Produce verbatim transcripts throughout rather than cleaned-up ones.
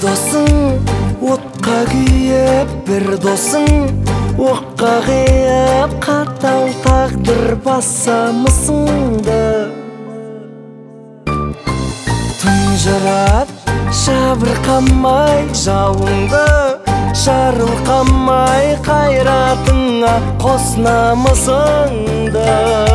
досың отқа күйіп, бір досың оққа қиып, қатал тағдыр басамысыңды. Тұнжырап жабырқамай жауыңды, жарылқамай қайратыңа қос намысыңды.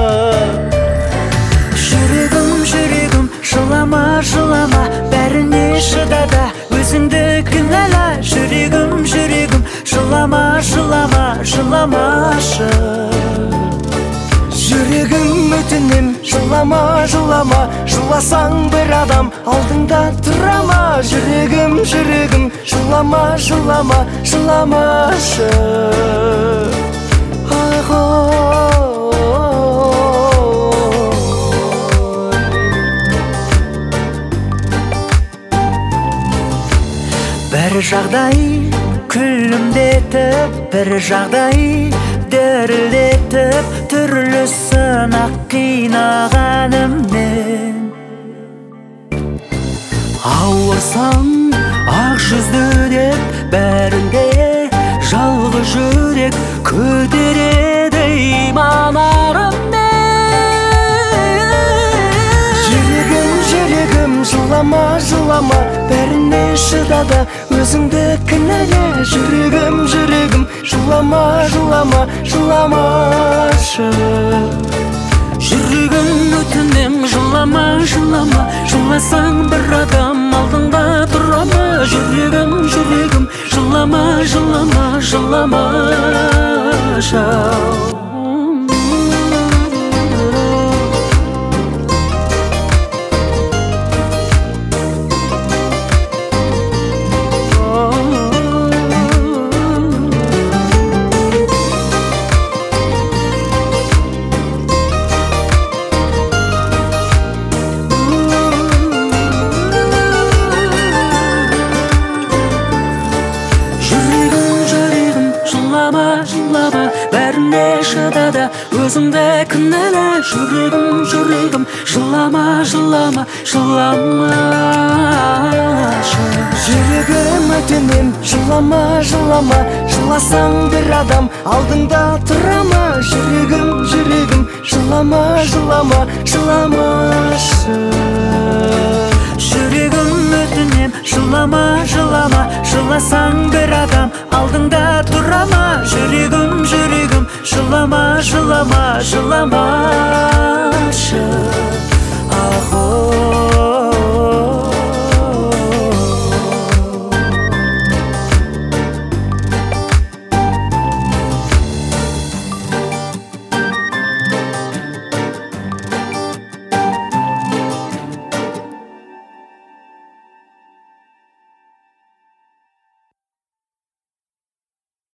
Жүрегім, жүрегім, жылама, жылама, бәріне шыдада, өзіңді кінәла. Жүрегім, жүрегім, жылама, жылама, жыламашы. Жүрегім, өтінем, жылама, жылама, жыласаң бір адам алдыңда тұра ма? Жүрегім, жүрегім, жылама, жылама, жыламашы. Бір жағдай күлімдетіп, бір жағдай дірілдетіп, түрлі сынақ қинағанымнен. Ауырсаң ақ жүзді деп, бәрінде жалғыз жүрек көтереді иманарыммен. Жүрегім, жүрегім, жылама, жылама, бәріне шыдады, өзіңді кінәле. Жүрегім, жүрегім, жылама, жылама, жыламашы. Жүрегім, өтінем, жылама, жылама, жыласаң бір адам алдыңда тұра ма? Жүрегім, жүрегім, жылама, жылама, жыламашы. Жылама, бәріне шыдады, өзіңді кінәла. Жүрегім, жүрегім, жылама, жылама, жыламашы. Жүрегім, өтінем, жылама, жылама, жыласаң бір адам алдыңда тұра ма? Жүрегім, жүрегім, жылама, жылама, жыламашы. Жүрегім, өтінем, жылама, жылама, жыласаң бір адам алдыңда тұра ма? Жүрегім, жүрегім, жылама, жылама, жыламашы.